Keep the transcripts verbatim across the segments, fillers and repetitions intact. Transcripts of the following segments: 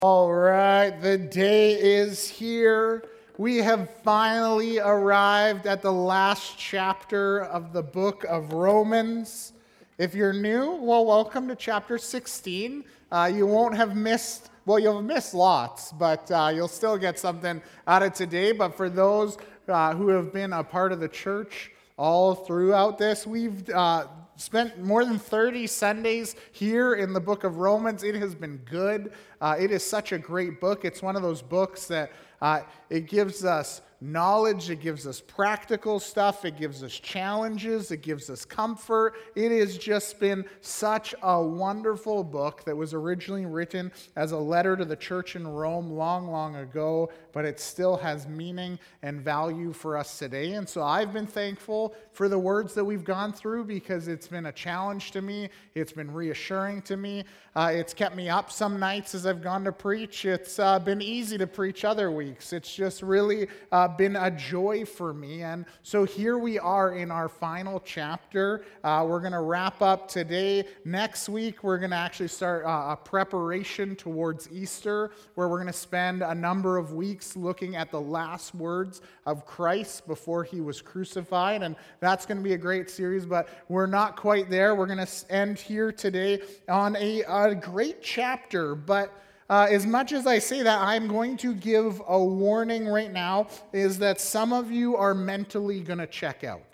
All right, the day is here. We have finally arrived at the last chapter of the book of Romans. If you're new, well, welcome to chapter sixteen. Uh, you won't have missed, well, you'll have missed lots, but uh, you'll still get something out of today. But for those uh, who have been a part of the church all throughout this, we've uh, spent more than thirty Sundays here in the book of Romans. It has been good. Uh, it is such a great book. It's one of those books that uh, it gives us knowledge, it gives us practical stuff, it gives us challenges, it gives us comfort. It has just been such a wonderful book that was originally written as a letter to the church in Rome long, long ago, but it still has meaning and value for us today. And so I've been thankful for the words that we've gone through because it's been a challenge to me. It's been reassuring to me. Uh, it's kept me up some nights as I've gone to preach. It's uh, been easy to preach other weeks. It's just really uh, been a joy for me. And so here we are in our final chapter. Uh, we're going to wrap up today. Next week, we're going to actually start uh, a preparation towards Easter, where we're going to spend a number of weeks looking at the last words of Christ before he was crucified. And that's going to be a great series, but we're not quite there. We're going to end here today on a, a great chapter, but Uh, as much as I say that, I'm going to give a warning right now, is that some of you are mentally going to check out.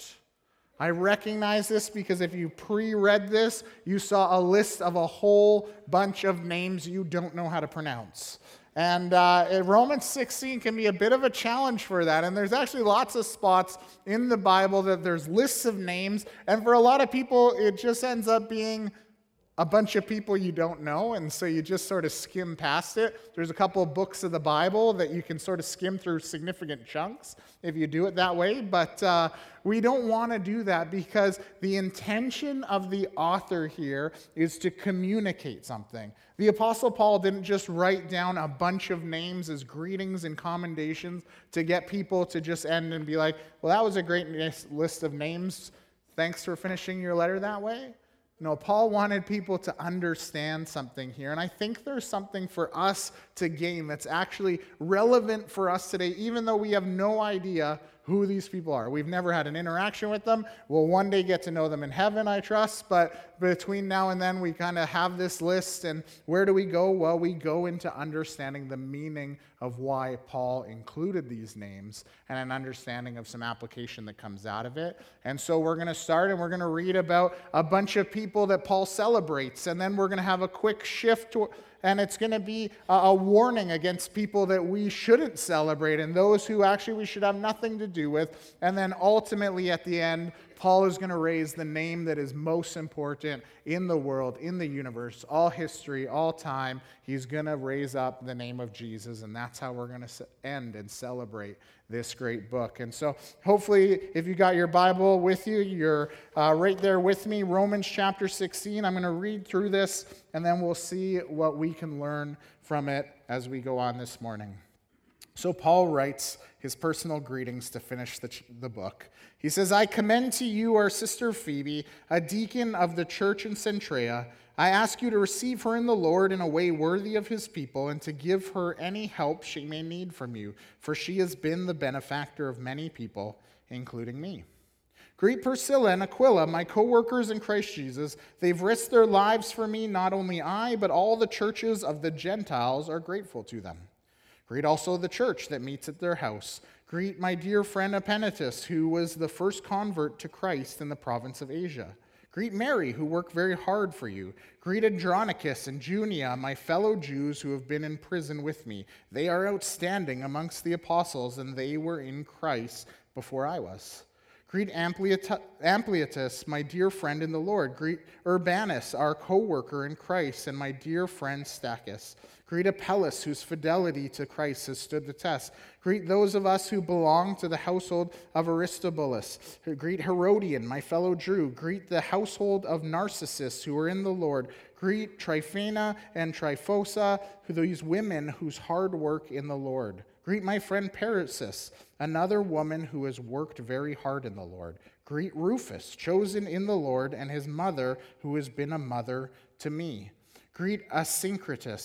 I recognize this because if you pre-read this, you saw a list of a whole bunch of names you don't know how to pronounce. And uh, Romans sixteen can be a bit of a challenge for that. And there's actually lots of spots in the Bible that there's lists of names. And for a lot of people, it just ends up being a bunch of people you don't know, and so you just sort of skim past it. There's a couple of books of the Bible that you can sort of skim through significant chunks if you do it that way, but uh, we don't want to do that because the intention of the author here is to communicate something. The Apostle Paul didn't just write down a bunch of names as greetings and commendations to get people to just end and be like, well, that was a great list of names. Thanks for finishing your letter that way. No, Paul wanted people to understand something here, and I think there's something for us to gain that's actually relevant for us today, even though we have no idea who these people are. We've never had an interaction with them. We'll one day get to know them in heaven, I trust, but between now and then, we kind of have this list, and where do we go? Well, we go into understanding the meaning of why Paul included these names and an understanding of some application that comes out of it. And so we're going to start, and we're going to read about a bunch of people that Paul celebrates, and then we're going to have a quick shift to and it's going to be a warning against people that we shouldn't celebrate and those who actually we should have nothing to do with. And then ultimately at the end, Paul is going to raise the name that is most important in the world, in the universe, all history, all time. He's going to raise up the name of Jesus, and that's how we're going to end and celebrate this great book. And so hopefully if you got your Bible with you, you're uh, right there with me. Romans chapter sixteen. I'm going to read through this, and then we'll see what we can learn from it as we go on this morning. So Paul writes his personal greetings to finish the, the book. He says, I commend to you our sister Phoebe, a deacon of the church in Cenchrea. I ask you to receive her in the Lord in a way worthy of his people and to give her any help she may need from you, for she has been the benefactor of many people, including me. Greet Priscilla and Aquila, my co-workers in Christ Jesus. They've risked their lives for me. Not only I, but all the churches of the Gentiles are grateful to them. Greet also the church that meets at their house. Greet my dear friend Epanetus, who was the first convert to Christ in the province of Asia. Greet Mary, who worked very hard for you. Greet Andronicus and Junia, my fellow Jews who have been in prison with me. They are outstanding amongst the apostles, and they were in Christ before I was. Greet Ampliatus, my dear friend in the Lord. Greet Urbanus, our co-worker in Christ, and my dear friend Stachys. Greet Apelles, whose fidelity to Christ has stood the test. Greet those of us who belong to the household of Aristobulus. Greet Herodian, my fellow Jew. Greet the household of Narcissus, who are in the Lord. Greet Tryphena and Tryphosa, these women whose hard work in the Lord. Greet my friend Persis, another woman who has worked very hard in the Lord. Greet Rufus, chosen in the Lord, and his mother, who has been a mother to me. Greet Asyncritus,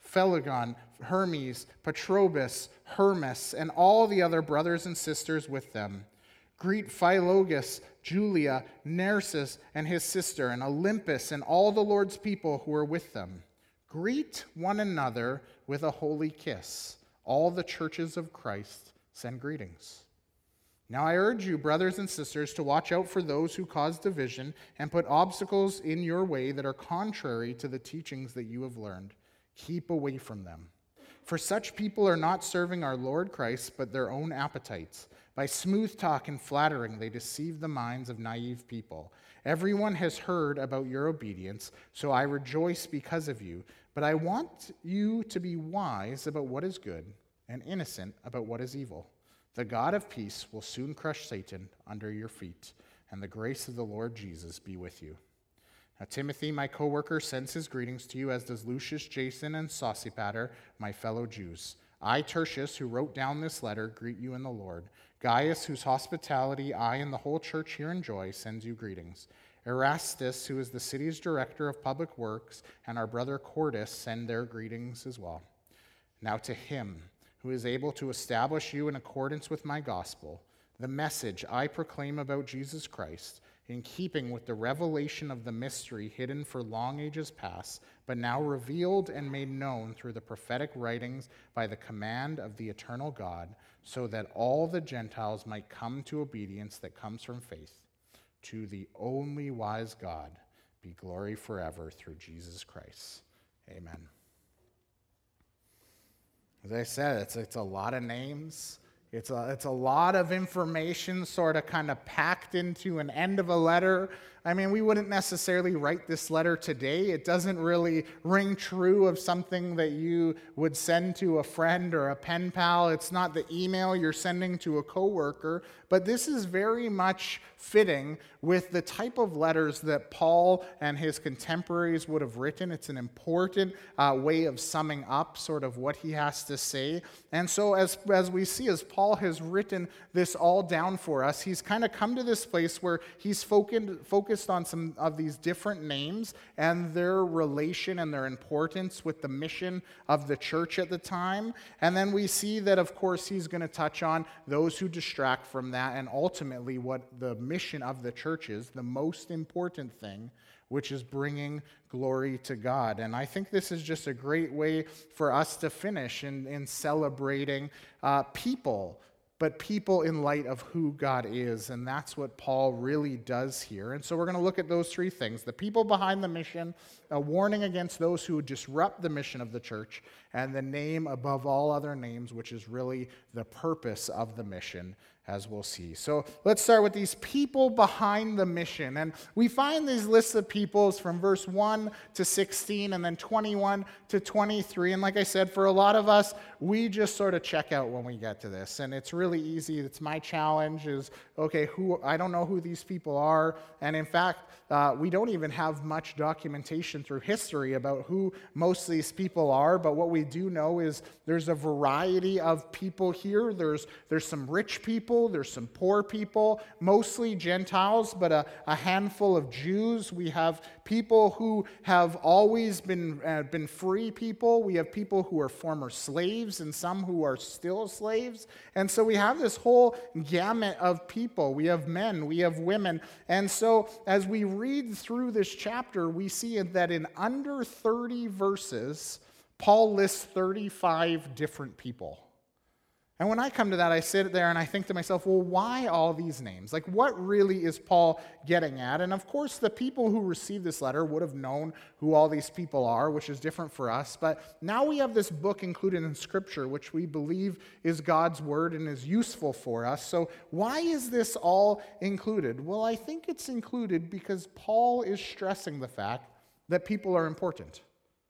Phlegon, Hermes, Patrobas, Hermas, and all the other brothers and sisters with them. Greet Philologus, Julia, Narcissus and his sister, and Olympus, and all the Lord's people who are with them. Greet one another with a holy kiss. All the churches of Christ send greetings. Now I urge you, brothers and sisters, to watch out for those who cause division and put obstacles in your way that are contrary to the teachings that you have learned. Keep away from them. For such people are not serving our Lord Christ, but their own appetites. By smooth talk and flattering, they deceive the minds of naive people. Everyone has heard about your obedience, so I rejoice because of you. But I want you to be wise about what is good and innocent about what is evil. The God of peace will soon crush Satan under your feet, and the grace of the Lord Jesus be with you. Now, Timothy, my co-worker, sends his greetings to you, as does Lucius, Jason, and Sosipater, my fellow Jews. I, Tertius, who wrote down this letter, greet you in the Lord. Gaius, whose hospitality I and the whole church here enjoy, sends you greetings. Erastus, who is the city's director of public works, and our brother Cordus send their greetings as well. Now to him who is able to establish you in accordance with my gospel, the message I proclaim about Jesus Christ, in keeping with the revelation of the mystery hidden for long ages past, but now revealed and made known through the prophetic writings by the command of the eternal God, so that all the Gentiles might come to obedience that comes from faith. To the only wise God be glory forever through Jesus Christ. Amen. As I said, it's, it's a lot of names. It's a, it's a lot of information sort of kind of packed into an end of a letter. I mean, we wouldn't necessarily write this letter today. It doesn't really ring true of something that you would send to a friend or a pen pal. It's not the email you're sending to a coworker. But this is very much fitting with the type of letters that Paul and his contemporaries would have written. It's an important uh, way of summing up sort of what he has to say. And so as, as we see, as Paul has written this all down for us, he's kind of come to this place where he's focused, focused on some of these different names and their relation and their importance with the mission of the church at the time. And then we see that, of course, he's going to touch on those who distract from that and ultimately what the mission of the church is, the most important thing, which is bringing glory to God. And I think this is just a great way for us to finish in, in celebrating uh, people, but people in light of who God is. And that's what Paul really does here. And so we're going to look at those three things: the people behind the mission, a warning against those who disrupt the mission of the church, and the name above all other names, which is really the purpose of the mission, as we'll see. So let's start with these people behind the mission. And we find these lists of peoples from verse one to sixteen and then twenty-one to twenty-three. And like I said, for a lot of us, we just sort of check out when we get to this. And it's really easy. It's my challenge is, okay, who I don't know who these people are. And in fact, uh, we don't even have much documentation through history about who most of these people are. But what we do know is there's a variety of people here. There's, there's some rich people. There's some poor people, mostly Gentiles, but a, a handful of Jews. We have people who have always been, uh, been free people. We have people who are former slaves and some who are still slaves. And so we have this whole gamut of people. We have men, we have women. And so as we read through this chapter, we see that in under thirty verses, Paul lists thirty-five different people. And when I come to that, I sit there and I think to myself, well, why all these names? Like, what really is Paul getting at? And of course, the people who received this letter would have known who all these people are, which is different for us. But now we have this book included in Scripture, which we believe is God's word and is useful for us. So why is this all included? Well, I think it's included because Paul is stressing the fact that people are important.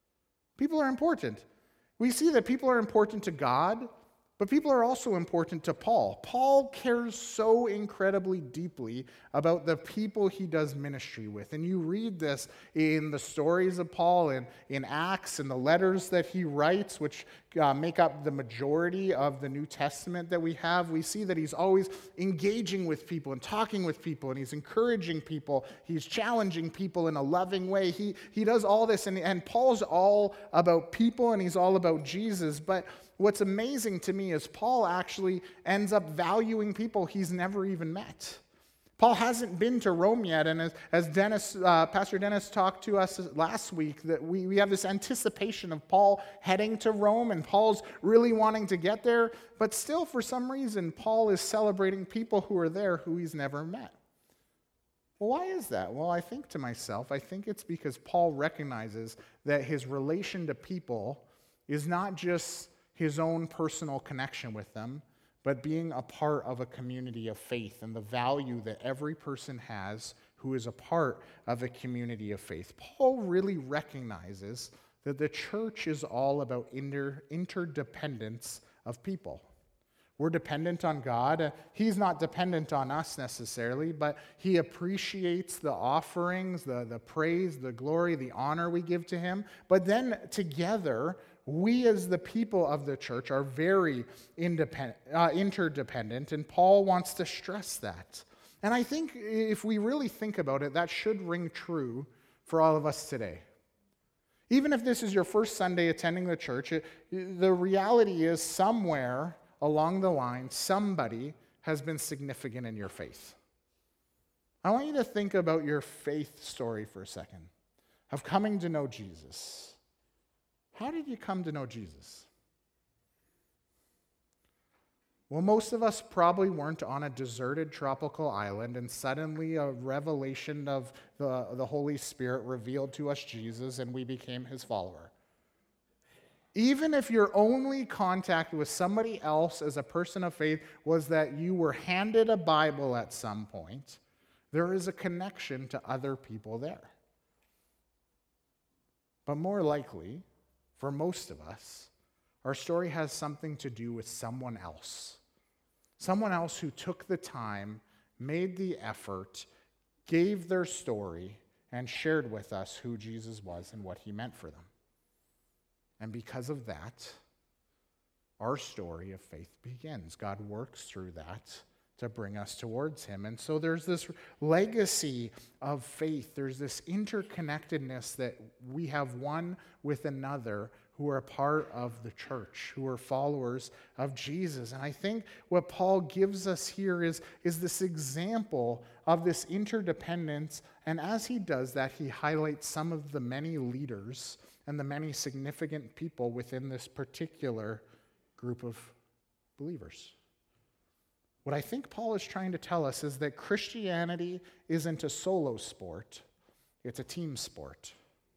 People are important. We see that people are important to God, but people are also important to Paul. Paul cares so incredibly deeply about the people he does ministry with. And you read this in the stories of Paul and in Acts and the letters that he writes, which uh, make up the majority of the New Testament that we have, we see that he's always engaging with people and talking with people, and he's encouraging people. He's challenging people in a loving way. He, he does all this, and, and Paul's all about people, and he's all about Jesus. But what's amazing to me is Paul actually ends up valuing people he's never even met. Paul hasn't been to Rome yet, and as, as Dennis, uh, Pastor Dennis talked to us last week, that we, we have this anticipation of Paul heading to Rome, and Paul's really wanting to get there, but still, for some reason, Paul is celebrating people who are there who he's never met. Well, why is that? Well, I think to myself, I think it's because Paul recognizes that his relation to people is not just his own personal connection with them, but being a part of a community of faith and the value that every person has who is a part of a community of faith. Paul really recognizes that the church is all about inter- interdependence of people. We're dependent on God. He's not dependent on us necessarily, but he appreciates the offerings, the, the praise, the glory, the honor we give to him. But then together, we as the people of the church are very independent, uh, interdependent, and Paul wants to stress that. And I think if we really think about it, that should ring true for all of us today. Even if this is your first Sunday attending the church, it, the reality is somewhere along the line, somebody has been significant in your faith. I want you to think about your faith story for a second, of coming to know Jesus. How did you come to know Jesus? Well, most of us probably weren't on a deserted tropical island and suddenly a revelation of the, the Holy Spirit revealed to us Jesus and we became his follower. Even if your only contact with somebody else as a person of faith was that you were handed a Bible at some point, there is a connection to other people there. But more likely, for most of us, our story has something to do with someone else. Someone else who took the time, made the effort, gave their story, and shared with us who Jesus was and what he meant for them. And because of that, our story of faith begins. God works through that to bring us towards him. And so there's this legacy of faith. There's this interconnectedness that we have one with another who are a part of the church, who are followers of Jesus. And I think what Paul gives us here is, is this example of this interdependence. And as he does that, he highlights some of the many leaders and the many significant people within this particular group of believers. What I think Paul is trying to tell us is that Christianity isn't a solo sport, it's a team sport.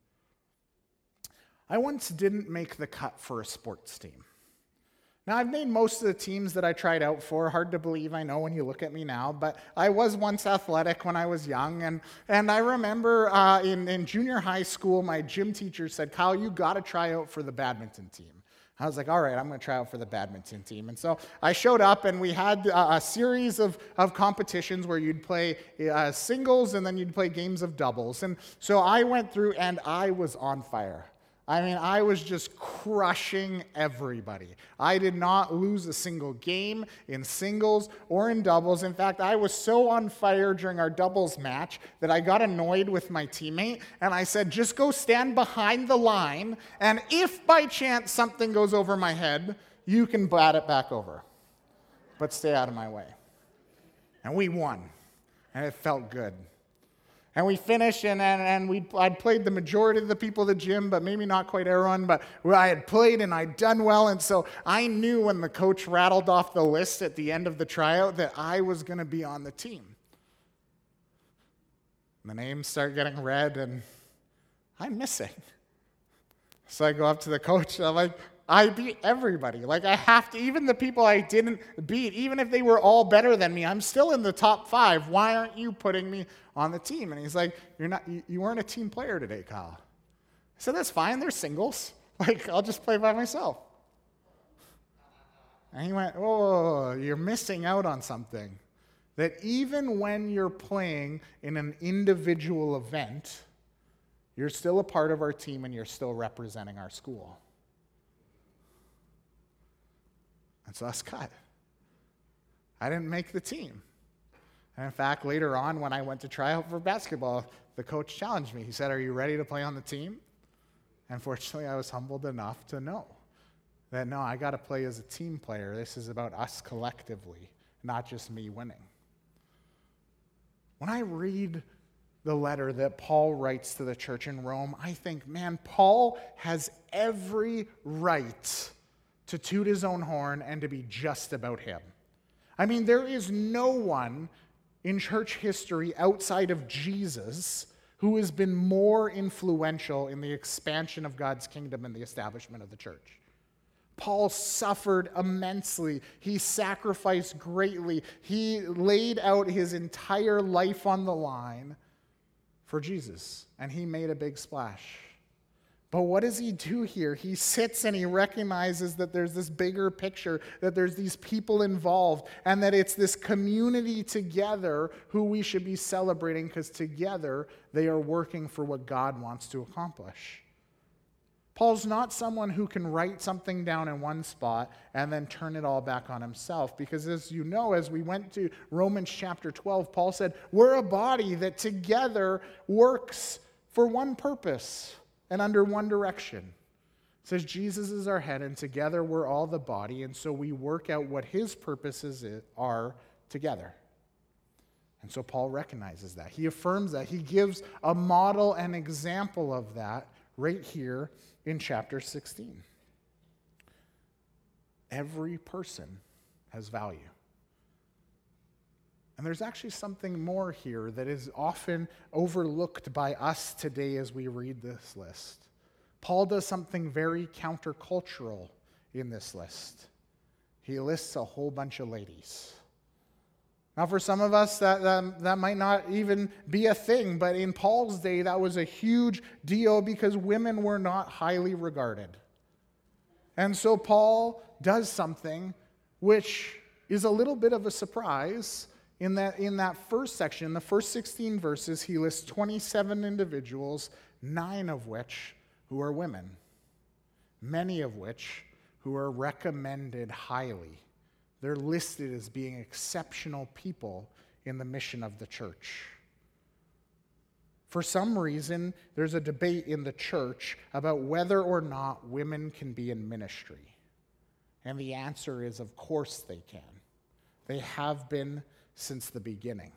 I once didn't make the cut for a sports team. Now, I've made most of the teams that I tried out for. Hard to believe, I know, when you look at me now, but I was once athletic when I was young, and, and I remember uh, in, in junior high school, my gym teacher said, "Kyle, you got to try out for the badminton team." I was like, all right, I'm going to try out for the badminton team. And so I showed up, and we had a, a series of, of competitions where you'd play uh, singles, and then you'd play games of doubles. And so I went through, and I was on fire. I mean, I was just crushing everybody. I did not lose a single game in singles or in doubles. In fact, I was so on fire during our doubles match that I got annoyed with my teammate, and I said, just go stand behind the line, and if by chance something goes over my head, you can bat it back over. But stay out of my way. And we won, and it felt good. And we finished, and, and, and we I'd played the majority of the people at the gym, but maybe not quite everyone, but I had played and I'd done well, and so I knew when the coach rattled off the list at the end of the tryout that I was going to be on the team. The names start getting read, and I'm missing. So I go up to the coach, and I'm like, I beat everybody. Like, I have to, even the people I didn't beat, even if they were all better than me, I'm still in the top five. Why aren't you putting me on the team? And he's like, You're not, you, you weren't a team player today, Kyle. I said, that's fine. They're singles. Like, I'll just play by myself. And he went, oh, you're missing out on something. That even when you're playing in an individual event, you're still a part of our team and you're still representing our school. And so I was cut. I didn't make the team. And in fact, later on, when I went to try out for basketball, the coach challenged me. He said, "Are you ready to play on the team?" And fortunately, I was humbled enough to know that, no, I got to play as a team player. This is about us collectively, not just me winning. When I read the letter that Paul writes to the church in Rome, I think, man, Paul has every right to toot his own horn and to be just about him. I mean, there is no one in church history outside of Jesus who has been more influential in the expansion of God's kingdom and the establishment of the church. Paul suffered immensely. He sacrificed greatly. He laid out his entire life on the line for Jesus, and he made a big splash. But what does he do here? He sits and he recognizes that there's this bigger picture, that there's these people involved, and that it's this community together who we should be celebrating, because together they are working for what God wants to accomplish. Paul's not someone who can write something down in one spot and then turn it all back on himself, because as you know, as we went to Romans chapter twelve, Paul said, we're a body that together works for one purpose and under one direction. It says Jesus is our head, and together we're all the body, and so we work out what his purposes are together. And so Paul recognizes that. He affirms that. He gives a model and example of that right here in chapter sixteen. Every person has value. And there's actually something more here that is often overlooked by us today as we read this list. Paul does something very countercultural in this list. He lists a whole bunch of ladies. Now, for some of us, that, that, that might not even be a thing, but in Paul's day, that was a huge deal because women were not highly regarded. And so Paul does something which is a little bit of a surprise in that in that first section, in the first sixteen verses, he lists twenty-seven individuals, nine of which who are women, many of which who are recommended highly. They're listed as being exceptional people in the mission of the church. For some reason, there's a debate in the church about whether or not women can be in ministry. And the answer is, of course they can. They have been since the beginning.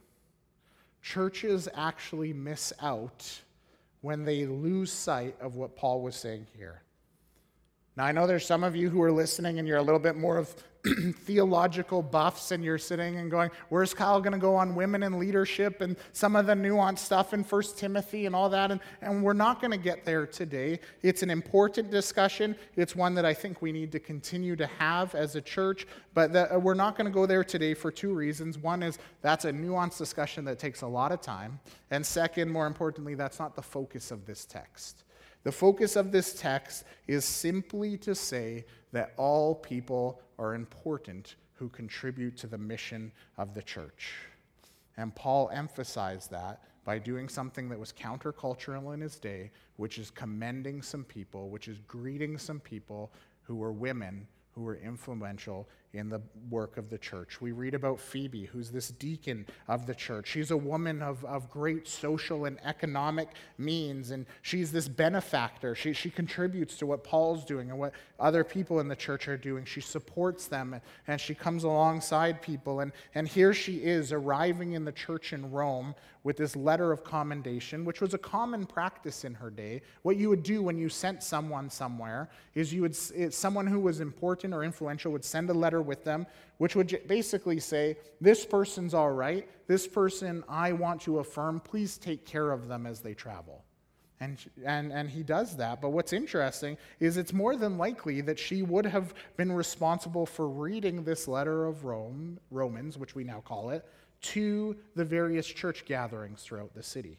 Churches actually miss out when they lose sight of what Paul was saying here. Now, I know there's some of you who are listening and you're a little bit more of theological buffs, and you're sitting and going, where's Kyle going to go on women in leadership and some of the nuanced stuff in First Timothy and all that? And, and we're not going to get there today. It's an important discussion. It's one that I think we need to continue to have as a church, but that, uh, we're not going to go there today for two reasons. One is that's a nuanced discussion that takes a lot of time. And second, more importantly, that's not the focus of this text. The focus of this text is simply to say that all people are important who contribute to the mission of the church. And Paul emphasized that by doing something that was countercultural in his day, which is commending some people, which is greeting some people who were women, who were influential in the work of the church. We read about Phoebe, who's this deacon of the church. She's a woman of, of great social and economic means, and she's this benefactor. She, she contributes to what Paul's doing and what other people in the church are doing. She supports them, and she comes alongside people. And, and here she is arriving in the church in Rome with this letter of commendation, which was a common practice in her day. What you would do when you sent someone somewhere is you would, someone who was important or influential would send a letter with them, which would basically say, this person's all right, this person I want to affirm, please take care of them as they travel. And, and, and he does that. But what's interesting is it's more than likely that she would have been responsible for reading this letter of Rome, Romans, which we now call it, to the various church gatherings throughout the city.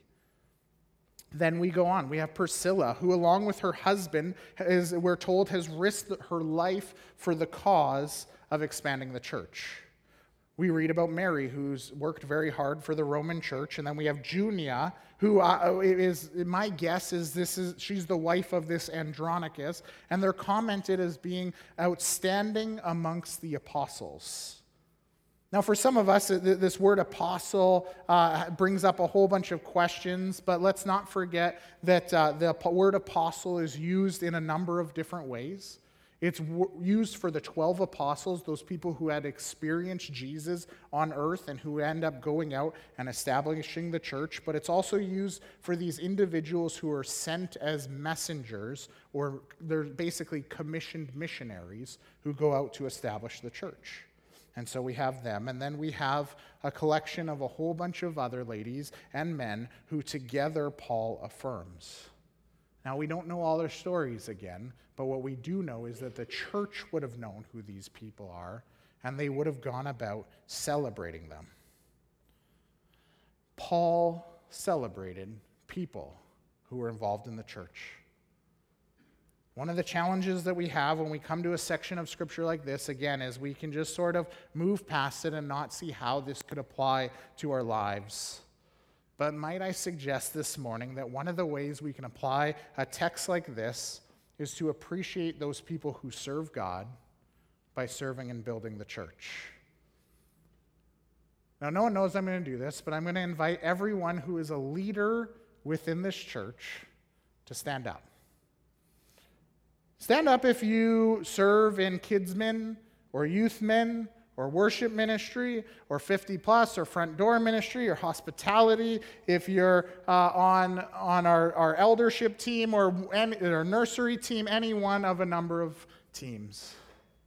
Then we go on. We have Priscilla, who along with her husband, is, we're told, has risked her life for the cause of expanding the church. We read about Mary, who's worked very hard for the Roman church, and then we have Junia, who uh, is, my guess is this is she's the wife of this Andronicus, and they're commented as being outstanding amongst the apostles. Now, for some of us, this word apostle uh, brings up a whole bunch of questions, but let's not forget that uh, the word apostle is used in a number of different ways. It's w- used for the twelve apostles, those people who had experienced Jesus on earth and who end up going out and establishing the church, but it's also used for these individuals who are sent as messengers, or they're basically commissioned missionaries who go out to establish the church. And so we have them, and then we have a collection of a whole bunch of other ladies and men who together Paul affirms. Now, we don't know all their stories again, but what we do know is that the church would have known who these people are, and they would have gone about celebrating them. Paul celebrated people who were involved in the church. One of the challenges that we have when we come to a section of Scripture like this, again, is we can just sort of move past it and not see how this could apply to our lives. But might I suggest this morning that one of the ways we can apply a text like this is to appreciate those people who serve God by serving and building the church. Now, no one knows I'm going to do this, but I'm going to invite everyone who is a leader within this church to stand up. Stand up if you serve in kidsmen or youth men or worship ministry or fifty plus or front door ministry or hospitality. If you're uh, on, on our, our eldership team or any, our nursery team, any one of a number of teams.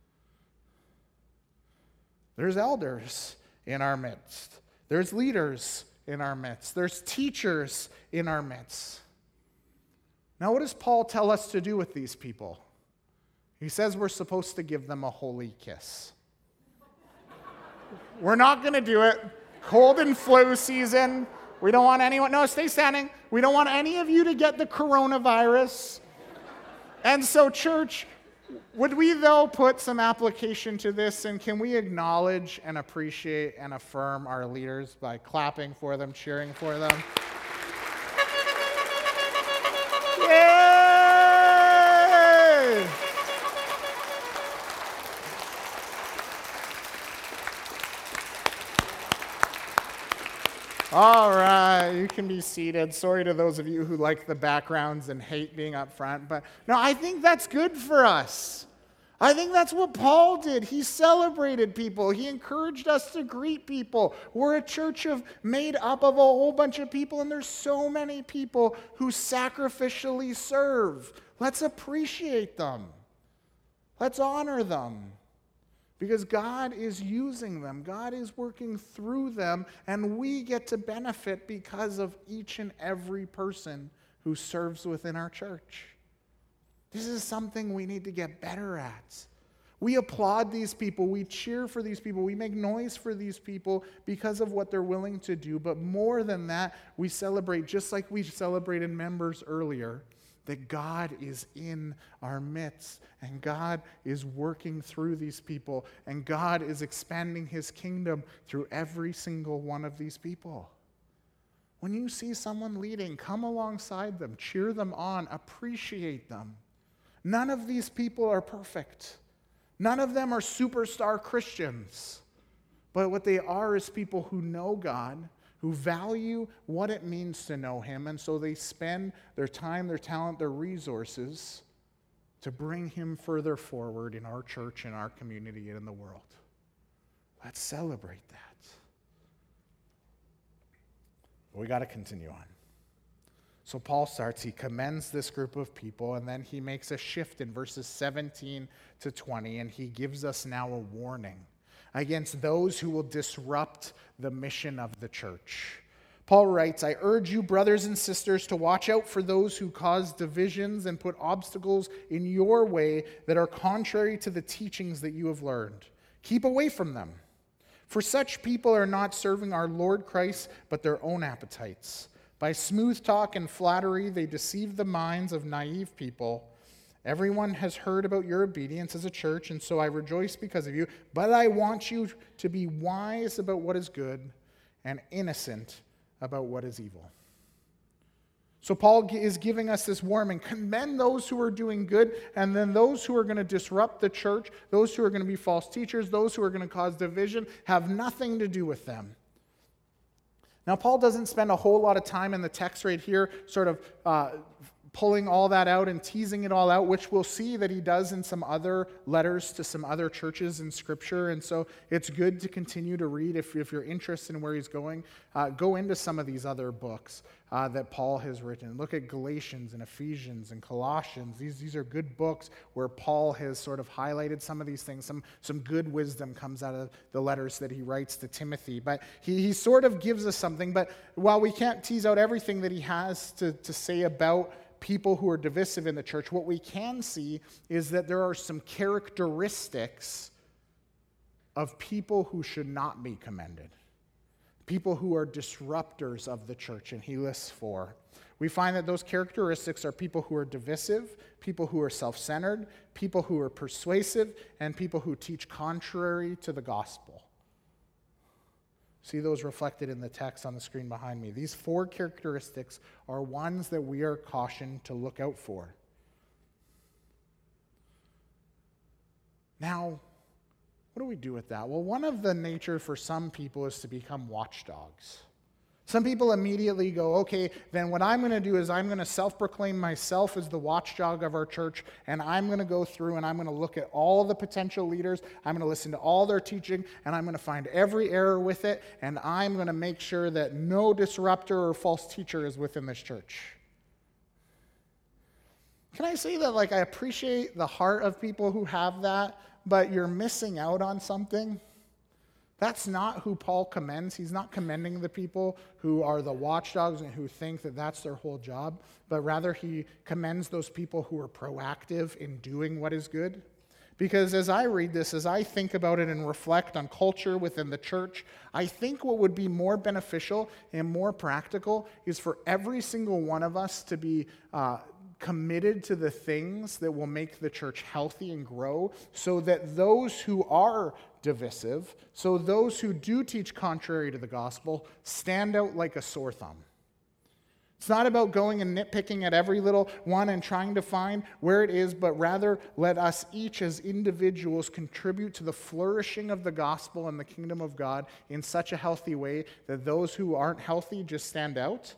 There's elders in our midst. There's leaders in our midst. There's teachers in our midst. Now, what does Paul tell us to do with these people? He says we're supposed to give them a holy kiss. We're not going to do it. Cold and flu season. We don't want anyone, no, stay standing. We don't want any of you to get the coronavirus. And so, church, would we, though, put some application to this, and can we acknowledge and appreciate and affirm our leaders by clapping for them, cheering for them? Yay! All right, you can be seated. Sorry to those of you who like the backgrounds and hate being up front, but no, I think that's good for us. I think that's what Paul did. He celebrated people. He encouraged us to greet people. We're a church of made up of a whole bunch of people, and there's so many people who sacrificially serve. Let's appreciate them. Let's honor them. Because God is using them. God is working through them, and we get to benefit because of each and every person who serves within our church. This is something we need to get better at. We applaud these people. We cheer for these people. We make noise for these people because of what they're willing to do. But more than that, we celebrate, just like we celebrated members earlier, that God is in our midst, and God is working through these people, and God is expanding his kingdom through every single one of these people. When you see someone leading, come alongside them, cheer them on, appreciate them. None of these people are perfect. None of them are superstar Christians. But what they are is people who know God, who value what it means to know him, and so they spend their time, their talent, their resources to bring him further forward in our church, in our community, and in the world. Let's celebrate that. But we got to continue on. So Paul starts, he commends this group of people, and then he makes a shift in verses seventeen to twenty, and he gives us now a warning against those who will disrupt the mission of the church. Paul writes, I urge you, brothers and sisters, to watch out for those who cause divisions and put obstacles in your way that are contrary to the teachings that you have learned. Keep away from them. For such people are not serving our Lord Christ, but their own appetites. By smooth talk and flattery, they deceive the minds of naive people. Everyone has heard about your obedience as a church, and so I rejoice because of you. But I want you to be wise about what is good and innocent about what is evil. So Paul is giving us this warning. Commend those who are doing good, and then those who are going to disrupt the church, those who are going to be false teachers, those who are going to cause division, have nothing to do with them. Now, Paul doesn't spend a whole lot of time in the text right here sort of uh, pulling all that out and teasing it all out, which we'll see that he does in some other letters to some other churches in Scripture. And so it's good to continue to read if, if you're interested in where he's going. Uh, go into some of these other books uh, that Paul has written. Look at Galatians and Ephesians and Colossians. These, these are good books where Paul has sort of highlighted some of these things. Some, some good wisdom comes out of the letters that he writes to Timothy. But he, he sort of gives us something. But while we can't tease out everything that he has to, to say about people who are divisive in the church, what we can see is that there are some characteristics of people who should not be commended. People who are disruptors of the church, and he lists four. We find that those characteristics are people who are divisive, people who are self-centered, people who are persuasive, and people who teach contrary to the gospel. See those reflected in the text on the screen behind me. These four characteristics are ones that we are cautioned to look out for. Now, what do we do with that? Well, one of the nature for some people is to become watchdogs. Some people immediately go, okay, then what I'm going to do is I'm going to self-proclaim myself as the watchdog of our church, and I'm going to go through and I'm going to look at all the potential leaders, I'm going to listen to all their teaching, and I'm going to find every error with it, and I'm going to make sure that no disruptor or false teacher is within this church. Can I say that, like, I appreciate the heart of people who have that, but you're missing out on something? That's not who Paul commends. He's not commending the people who are the watchdogs and who think that that's their whole job, but rather he commends those people who are proactive in doing what is good. Because as I read this, as I think about it and reflect on culture within the church, I think what would be more beneficial and more practical is for every single one of us to be uh, committed to the things that will make the church healthy and grow, so that those who are divisive, so those who do teach contrary to the gospel, stand out like a sore thumb. It's not about going and nitpicking at every little one and trying to find where it is, but rather let us each as individuals contribute to the flourishing of the gospel and the kingdom of God in such a healthy way that those who aren't healthy just stand out.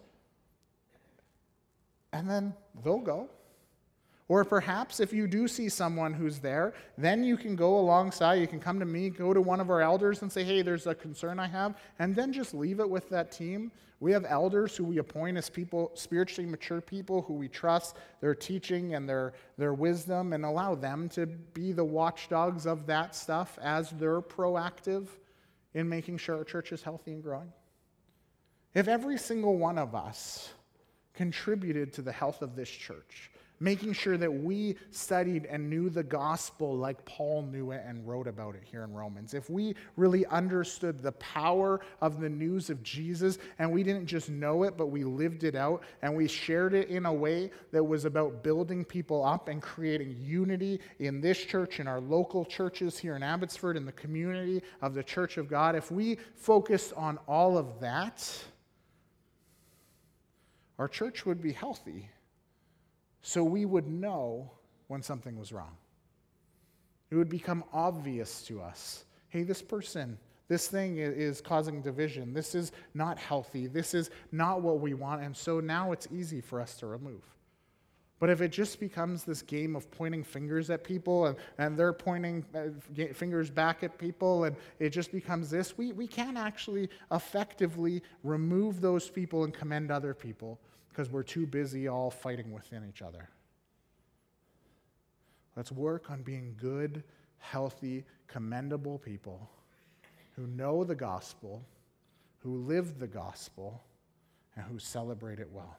And then they'll go. Or perhaps if you do see someone who's there, then you can go alongside, you can come to me, go to one of our elders and say, hey, there's a concern I have, and then just leave it with that team. We have elders who we appoint as people, spiritually mature people who we trust their teaching and their, their wisdom, and allow them to be the watchdogs of that stuff as they're proactive in making sure our church is healthy and growing. If every single one of us contributed to the health of this church, making sure that we studied and knew the gospel like Paul knew it and wrote about it here in Romans. If we really understood the power of the news of Jesus, and we didn't just know it, but we lived it out, and we shared it in a way that was about building people up and creating unity in this church, in our local churches here in Abbotsford, in the community of the Church of God, if we focused on all of that, our church would be healthy, so we would know when something was wrong. It would become obvious to us, hey, this person, this thing is causing division. This is not healthy. This is not what we want, and so now it's easy for us to remove. But if it just becomes this game of pointing fingers at people, and, and they're pointing fingers back at people, and it just becomes this, we, we can't actually effectively remove those people and commend other people because we're too busy all fighting within each other. Let's work on being good, healthy, commendable people who know the gospel, who live the gospel, and who celebrate it well.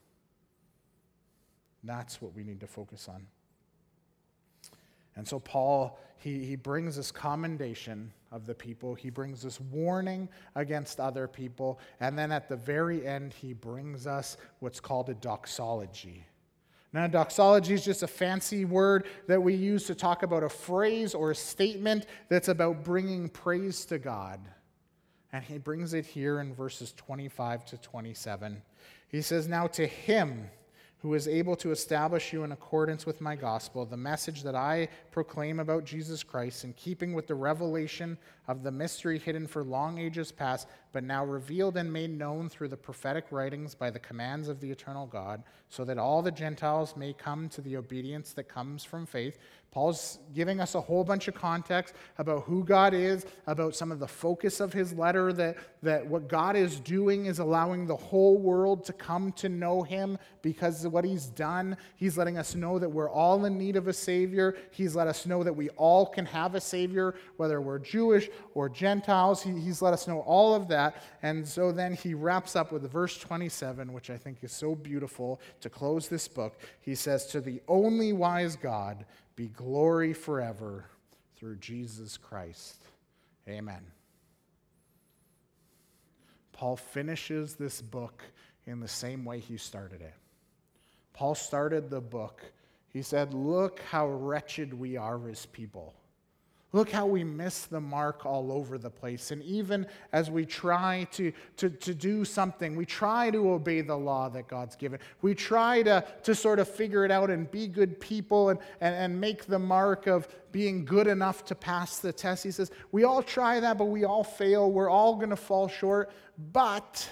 That's what we need to focus on. And so Paul, he, he brings this commendation of the people. He brings this warning against other people. And then at the very end, he brings us what's called a doxology. Now, doxology is just a fancy word that we use to talk about a phrase or a statement that's about bringing praise to God. And he brings it here in verses twenty-five to twenty-seven. He says, "Now to him who is able to establish you in accordance with my gospel, the message that I proclaim about Jesus Christ, in keeping with the revelation of the mystery hidden for long ages past, but now revealed and made known through the prophetic writings by the commands of the eternal God, so that all the Gentiles may come to the obedience that comes from faith." Paul's giving us a whole bunch of context about who God is, about some of the focus of his letter, that, that what God is doing is allowing the whole world to come to know him because of what he's done. He's letting us know that we're all in need of a Savior. He's let us know that we all can have a Savior, whether we're Jewish or Gentiles. He, he's let us know all of that. And so then he wraps up with verse twenty-seven, which I think is so beautiful to close this book. He says, "To the only wise God be glory forever through Jesus Christ. Amen." Paul finishes this book in the same way he started it. Paul started the book. He said, "Look how wretched we are as people. Look how we miss the mark all over the place. And even as we try to, to, to do something, we try to obey the law that God's given. We try to, to sort of figure it out and be good people and, and, and make the mark of being good enough to pass the test." He says, we all try that, but we all fail. We're all going to fall short. But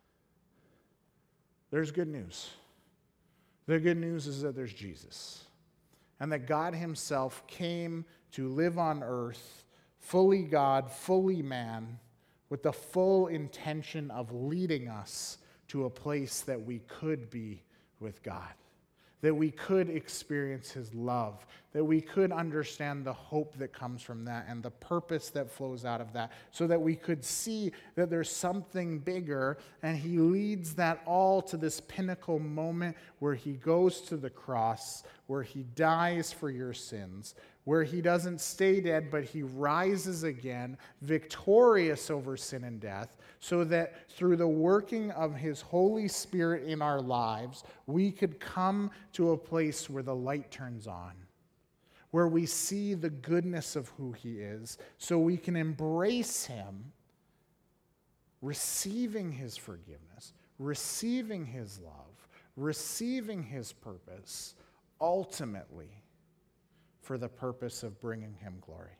there's good news. The good news is that there's Jesus. And that God himself came to live on earth, fully God, fully man, with the full intention of leading us to a place that we could be with God, that we could experience his love, that we could understand the hope that comes from that and the purpose that flows out of that, so that we could see that there's something bigger. And he leads that all to this pinnacle moment where he goes to the cross, where he dies for your sins, where he doesn't stay dead, but he rises again, victorious over sin and death, so that through the working of his Holy Spirit in our lives, we could come to a place where the light turns on, where we see the goodness of who he is, so we can embrace him, receiving his forgiveness, receiving his love, receiving his purpose, ultimately for the purpose of bringing him glory.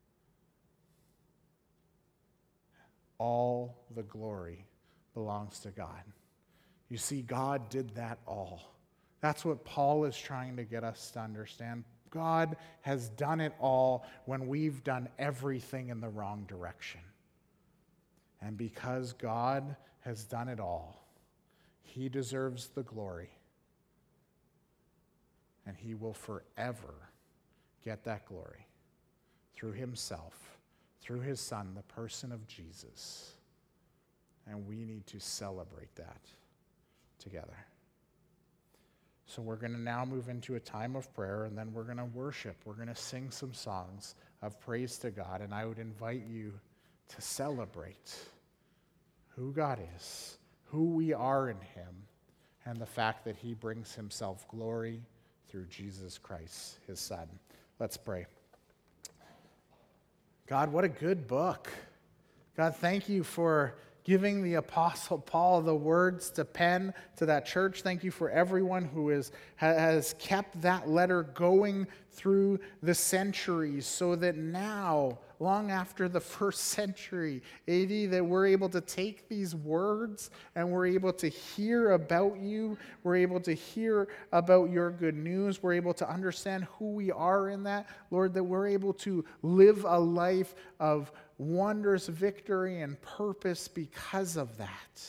All the glory belongs to God. You see, God did that all. That's what Paul is trying to get us to understand. God has done it all when we've done everything in the wrong direction. And because God has done it all, he deserves the glory. And he will forever get that glory through himself, through his Son, the person of Jesus. And we need to celebrate that together. So we're going to now move into a time of prayer, and then we're going to worship. We're going to sing some songs of praise to God, and I would invite you to celebrate who God is, who we are in him, and the fact that he brings himself glory through Jesus Christ, his Son. Let's pray. God, what a good book. God, thank you for giving the Apostle Paul the words to pen to that church. Thank you for everyone who is, has kept that letter going through the centuries, so that now, long after the first century A D, that we're able to take these words and we're able to hear about you. We're able to hear about your good news. We're able to understand who we are in that. Lord, that we're able to live a life of wondrous victory and purpose because of that.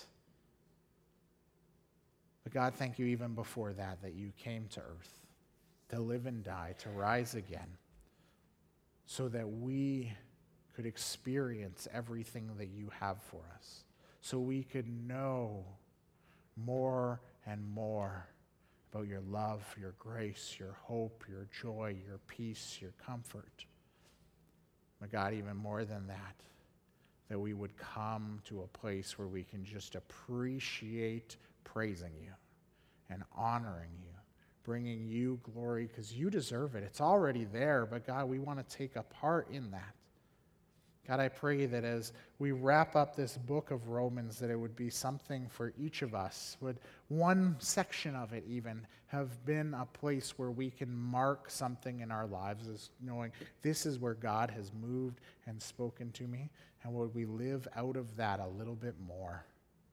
But God, thank you even before that, that you came to earth to live and die, to rise again, so that we could experience everything that you have for us, so we could know more and more about your love, your grace, your hope, your joy, your peace, your comfort. But God, even more than that, that we would come to a place where we can just appreciate praising you and honoring you, bringing you glory because you deserve it. It's already there, but God, we want to take a part in that. God, I pray that as we wrap up this book of Romans, that it would be something for each of us. Would one section of it even have been a place where we can mark something in our lives as knowing this is where God has moved and spoken to me, and would we live out of that a little bit more?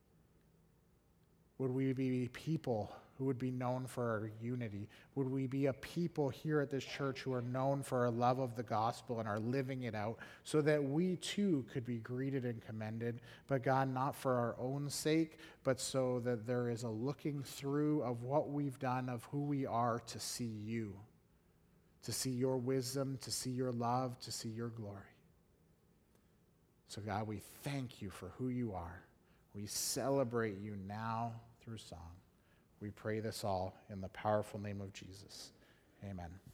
Would we be people who would be known for our unity? Would we be a people here at this church who are known for our love of the gospel and are living it out so that we too could be greeted and commended, but God, not for our own sake, but so that there is a looking through of what we've done, of who we are, to see you, to see your wisdom, to see your love, to see your glory. So God, we thank you for who you are. We celebrate you now through song. We pray this all in the powerful name of Jesus. Amen.